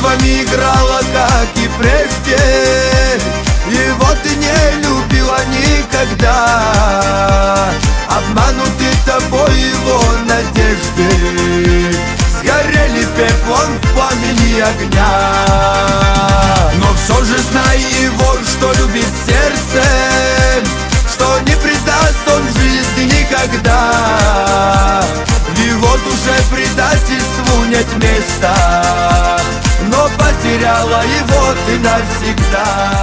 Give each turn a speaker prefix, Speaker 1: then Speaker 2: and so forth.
Speaker 1: чувствами играла, как и прежде. Его ты не любила никогда, обмануты тобой его надежды сгорели пеплом в пламени огня. Но все же знай его, что любит сердце, что не предаст он жизни никогда. В его душе предательству нет места, но потеряла его ты навсегда.